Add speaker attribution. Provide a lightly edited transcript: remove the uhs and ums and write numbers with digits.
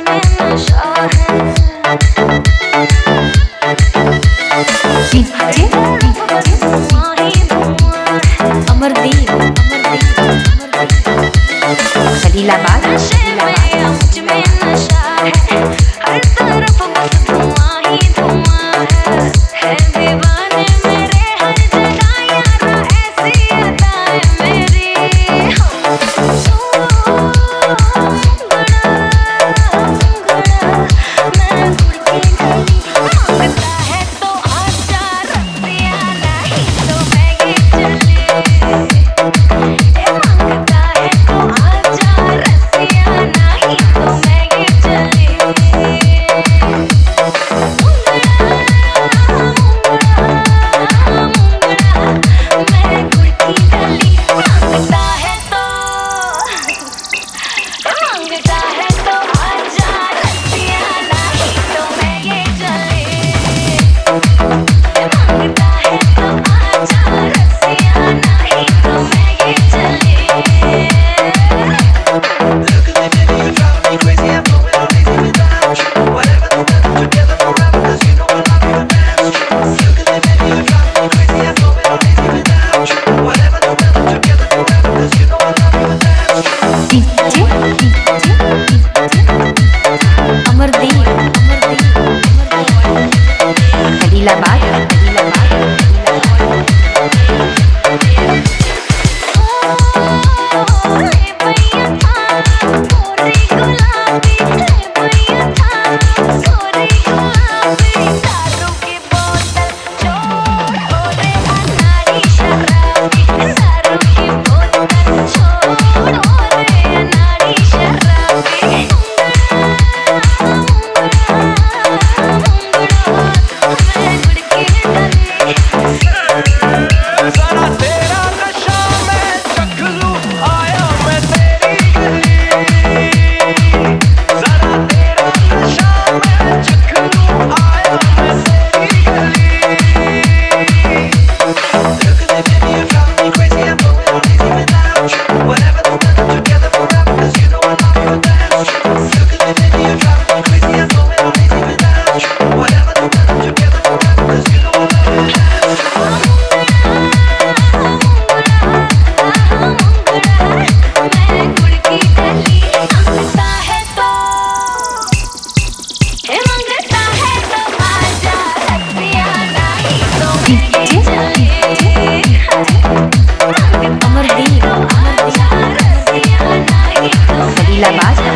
Speaker 1: में नशा है।
Speaker 2: अमरदीप खलीलाबाद
Speaker 1: मुझ में नशा है, हर तरफ बस धुआं ही धुआं है दीवाने मेरे हर जगह यारा ऐसी अदाएं मेरी। मैं गुड़ की गली मांगता है तो आजा रसिया, नहीं तो मैं ये चली। मांगता है तो आजा रसिया, नहीं तो मैं ये चली। मैं गुड़ की गली मांगता है तो आजा रसिया, नहीं तो मैं ये चली। मांगता है तो आजा रसिया, नहीं तो मैं ये चली।
Speaker 2: अमरदीप खलीलाबाद अमरदीप खलीलाबाद